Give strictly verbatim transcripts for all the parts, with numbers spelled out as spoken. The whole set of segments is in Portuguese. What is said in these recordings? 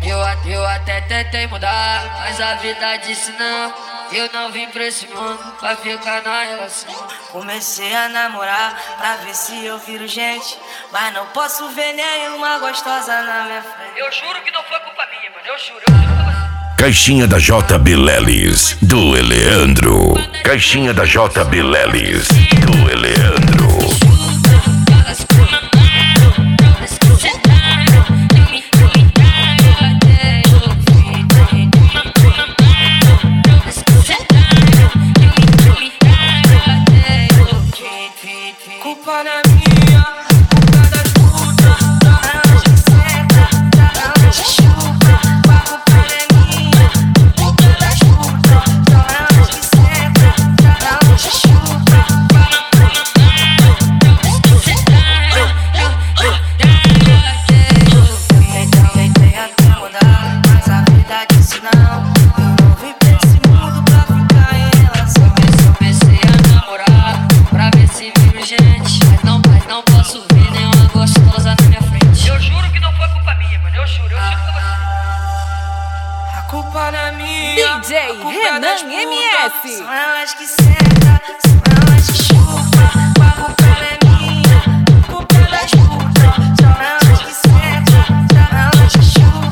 Eu, eu até tentei mudar, mas a vida disse não. Eu não vim pra esse mundo pra ficar na relação. Comecei a namorar pra ver se eu viro gente, mas não posso ver nenhuma gostosa na minha frente. Eu juro que não foi culpa minha, mano. Eu juro, eu juro pra você. Caixinha da J B Lelis, do Eleandro. Caixinha da J B Lelis, do Eleandro. Culpa não é minha, culpa das putas. Elas que sentam, elas que chupam. A culpa não é minha, culpa das putas. Elas que sentam, elas que chupam. Eu tentei até mudar, mas a vida disse não. Eu não vim pra esse mundo pra ficar em relação. Eu comecei a namorar pra ver se viro gente, mas não, mas não posso ver nenhuma gostosa na minha frente. Eu juro que não foi culpa minha, mano. Eu juro, eu juro pra você. A culpa não é minha. D J Renan M S. São elas que sentam, são elas que chupam. A culpa não é minha, culpa das putas. São elas que sentam, são elas que chupam.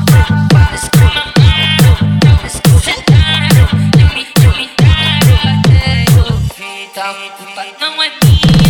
Então, culpa não é minha.